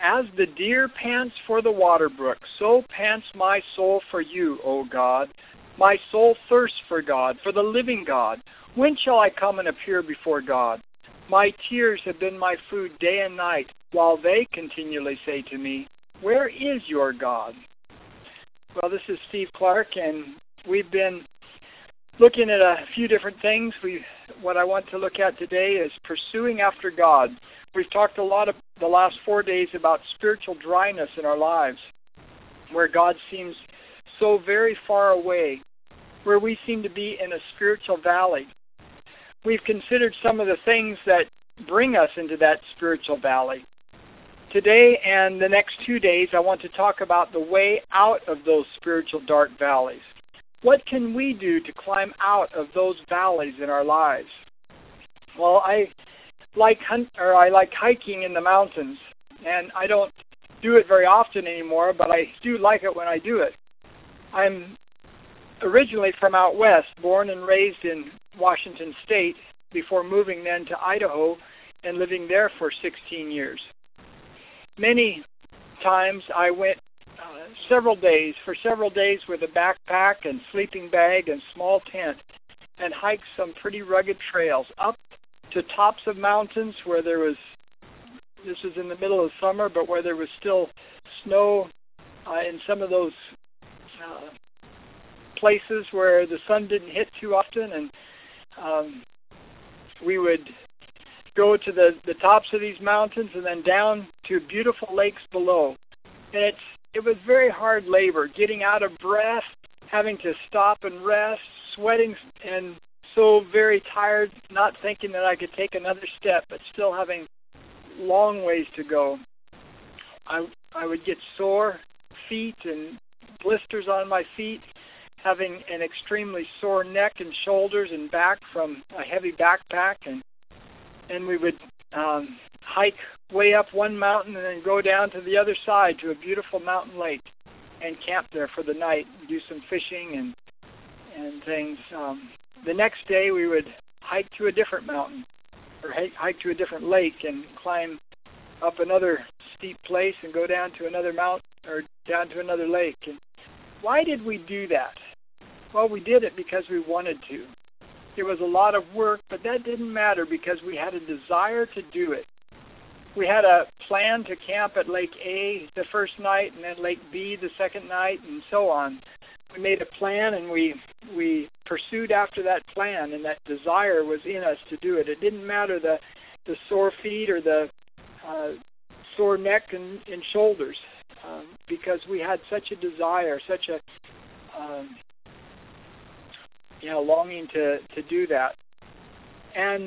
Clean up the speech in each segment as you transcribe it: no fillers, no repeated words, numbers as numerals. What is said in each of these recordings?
As the deer pants for the water brook, so pants my soul for you, O God. My soul thirsts for God, for the living God. When shall I come and appear before God? My tears have been my food day and night, while they continually say to me, where is your God? Well, this is Steve Clark, and we've been looking at a few different things. What I want to look at today is pursuing after God. We've talked a lot of the last 4 days about spiritual dryness in our lives, where God seems so very far away, where we seem to be in a spiritual valley. We've considered some of the things that bring us into that spiritual valley. Today and the next 2 days, I want to talk about the way out of those spiritual dark valleys. What can we do to climb out of those valleys in our lives? Well, I like hiking in the mountains, and I don't do it very often anymore, but I do like it when I do it. I'm originally from out west, born and raised in Washington State, before moving then to Idaho and living there for 16 years. Many times I went several days with a backpack and sleeping bag and small tent and hiked some pretty rugged trails up to tops of mountains where this was in the middle of summer, but where there was still snow in some of those places where the sun didn't hit too often, and we would go to the tops of these mountains and then down to beautiful lakes below. And it was very hard labor, getting out of breath, having to stop and rest, sweating and so very tired, not thinking that I could take another step, but still having long ways to go. I would get sore feet and blisters on my feet, having an extremely sore neck and shoulders and back from a heavy backpack, and we would hike way up one mountain and then go down to the other side to a beautiful mountain lake and camp there for the night and do some fishing and things. The next day we would hike to a different mountain or hike to a different lake and climb up another steep place and go down to another mountain or down to another lake. And why did we do that? Well, we did it because we wanted to. It was a lot of work, but that didn't matter because we had a desire to do it. We had a plan to camp at Lake A the first night and then Lake B the second night and so on. We made a plan and we pursued after that plan, and that desire was in us to do it. It didn't matter the sore feet or the sore neck and shoulders because we had such a desire, such a longing to do that. And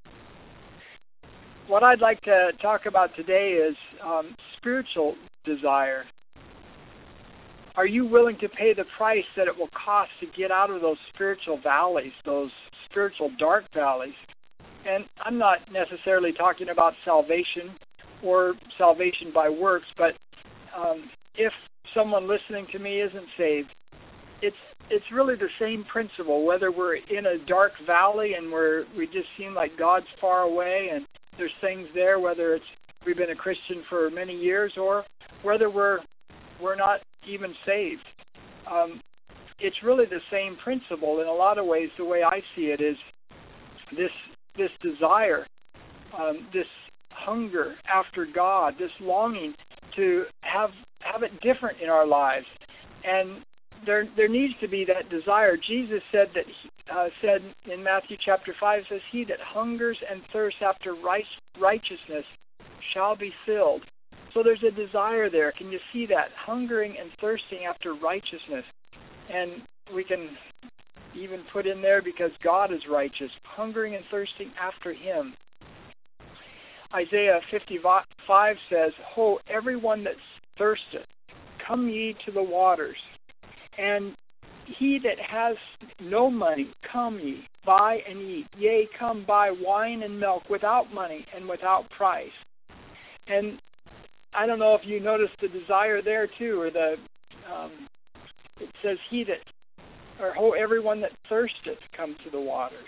what I'd like to talk about today is spiritual desire. Are you willing to pay the price that it will cost to get out of those spiritual valleys, those spiritual dark valleys? And I'm not necessarily talking about salvation or salvation by works, but if someone listening to me isn't saved, it's really the same principle, whether we're in a dark valley and we just seem like God's far away and there's things there, whether we've been a Christian for many years or whether we're not even saved. It's really the same principle in a lot of ways. The way I see it is this desire, this hunger after God, this longing to have it different in our lives. And there needs to be that desire. Jesus said in Matthew chapter 5, says, he that hungers and thirsts after righteousness shall be filled. So there's a desire there. Can you see that? Hungering and thirsting after righteousness. And we can even put in there, because God is righteous, hungering and thirsting after him. Isaiah 55 says, ho, everyone that thirsteth, come ye to the waters. And he that has no money, come ye, buy and eat. Yea, come buy wine and milk without money and without price. And I don't know if you noticed the desire there too, or it says everyone that thirsteth, come to the waters.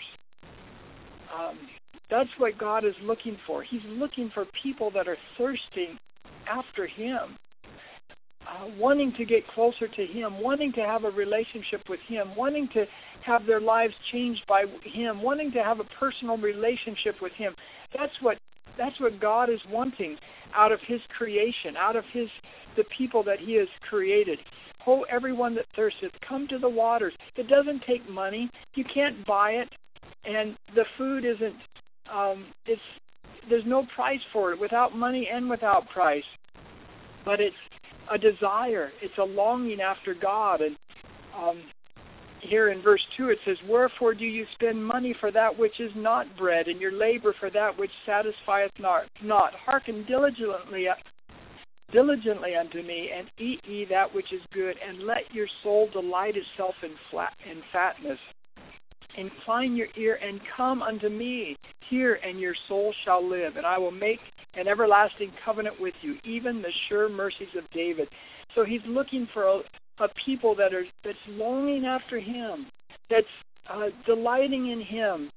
That's what God is looking for. He's looking for people that are thirsting after Him, wanting to get closer to Him, wanting to have a relationship with Him, wanting to have their lives changed by Him, wanting to have a personal relationship with Him. That's what God is wanting out of His creation, out of the people that He has created. Oh, everyone that thirsteth, come to the waters. It doesn't take money. You can't buy it, and the food isn't. There's no price for it, without money and without price. But it's a desire. It's a longing after God. And here in verse 2 it says, wherefore do you spend money for that which is not bread, and your labor for that which satisfieth not? Hearken diligently unto me, and eat ye that which is good, and let your soul delight itself in fatness. Incline your ear and come unto me. Hear, and your soul shall live, and I will make an everlasting covenant with you, even the sure mercies of David. So He's looking for a people that's longing after Him, that's delighting in Him.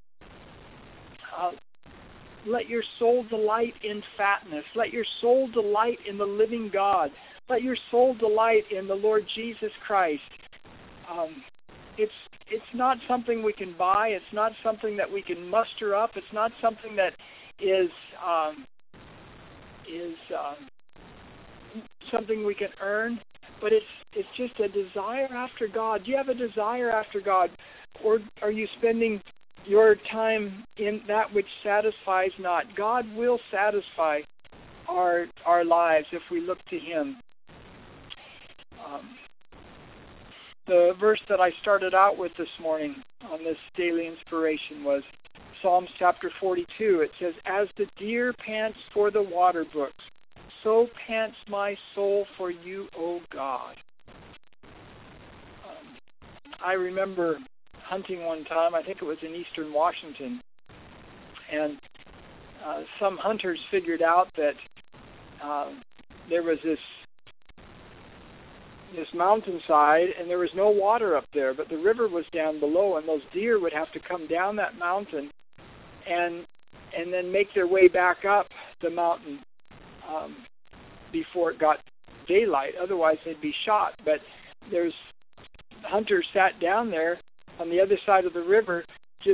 Let your soul delight in fatness. Let your soul delight in the living God. Let your soul delight in the Lord Jesus Christ. It's not something we can buy. It's not something that we can muster up. It's not something that is something we can earn. But it's just a desire after God. Do you have a desire after God, or are you spending your time in that which satisfies not? God will satisfy our lives if we look to Him. The verse that I started out with this morning on this daily inspiration was Psalms chapter 42. It says, as the deer pants for the water brooks, so pants my soul for you, O God. I remember hunting one time, I think it was in eastern Washington, and some hunters figured out that there was this mountainside, and there was no water up there, but the river was down below, and those deer would have to come down that mountain and then make their way back up the mountain before it got daylight. Otherwise, they'd be shot. But hunters sat down there on the other side of the river, just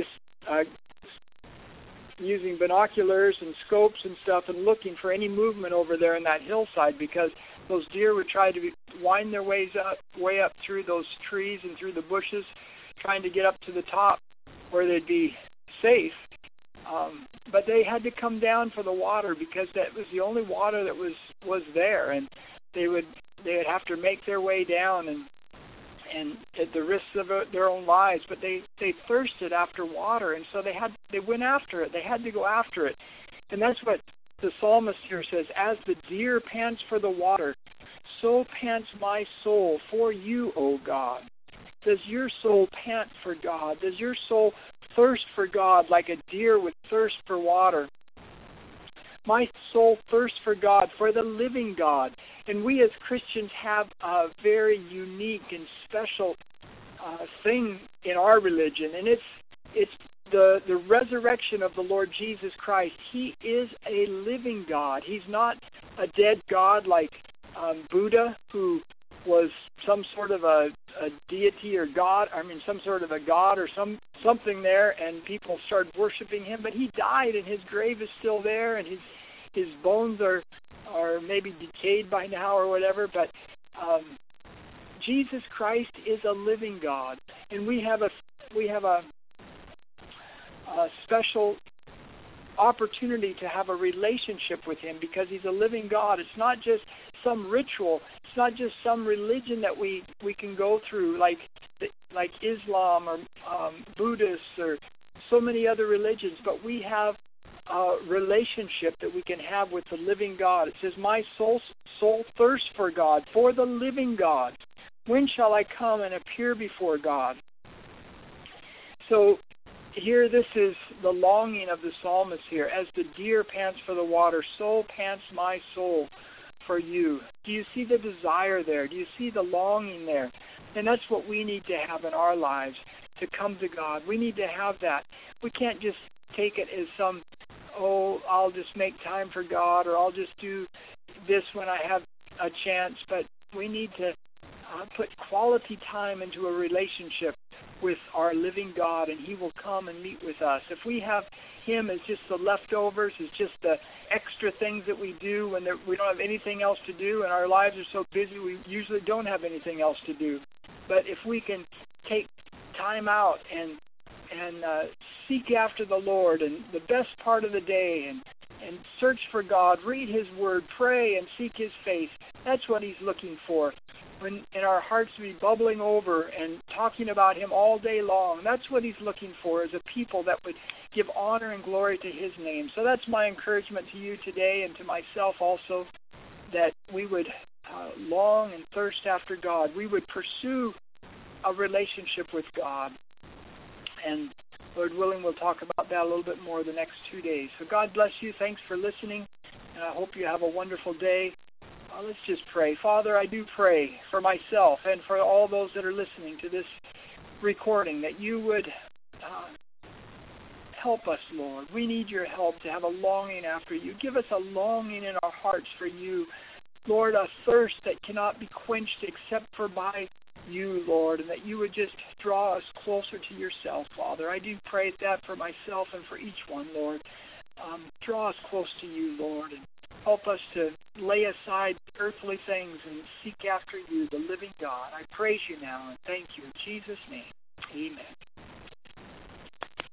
using binoculars and scopes and stuff, and looking for any movement over there in that hillside, because those deer would try to wind their way up through those trees and through the bushes, trying to get up to the top where they'd be safe. But they had to come down for the water, because that was the only water that was there, and they would have to make their way down and at the risk of their own lives. But they thirsted after water, and so they went after it. They had to go after it, and that's what the psalmist here says, as the deer pants for the water, so pants my soul for you, O God. Does your soul pant for God? Does your soul thirst for God like a deer would thirst for water? My soul thirsts for God, for the living God. And we as Christians have a very unique and special thing in our religion, and it's the resurrection of the Lord Jesus Christ. He is a living God. He's not a dead God like Buddha, who was some sort of a deity or God, some sort of a god or something there, and people started worshiping him. But he died, and his grave is still there, and his bones are maybe decayed by now or whatever. But Jesus Christ is a living God, and we have a special opportunity to have a relationship with him, because he's a living God. It's not just some ritual. It's not just some religion that we can go through like Islam or Buddhists or so many other religions, but we have a relationship that we can have with the living God. It says, my soul thirsts for God, for the living God. When shall I come and appear before God? So here, this is the longing of the psalmist here. As the deer pants for the water, so pants my soul for you. Do you see the desire there? Do you see the longing there? And that's what we need to have in our lives, to come to God. We need to have that. We can't just take it as I'll just make time for God, or I'll just do this when I have a chance, but we need to put quality time into a relationship with our living God, and He will come and meet with us. If we have Him as just the leftovers, as just the extra things that we do when we don't have anything else to do, and our lives are so busy we usually don't have anything else to do. But if we can take time out and seek after the Lord and the best part of the day and search for God, read His Word, pray and seek His face, that's what He's looking for. When in our hearts be bubbling over and talking about Him all day long, that's what He's looking for, is a people that would give honor and glory to His name. So that's my encouragement to you today, and to myself also, that we would long and thirst after God. We would pursue a relationship with God. And Lord willing, we'll talk about that a little bit more the next 2 days. So God bless you. Thanks for listening, and I hope you have a wonderful day. Let's just pray. Father, I do pray for myself and for all those that are listening to this recording, that you would help us, Lord. We need your help to have a longing after you. Give us a longing in our hearts for you, Lord, a thirst that cannot be quenched except for by you, Lord, and that you would just draw us closer to yourself, Father. I do pray that for myself and for each one, Lord. Draw us close to you, Lord, and help us to lay aside earthly things and seek after you, the living God. I praise you now and thank you in Jesus' name. Amen.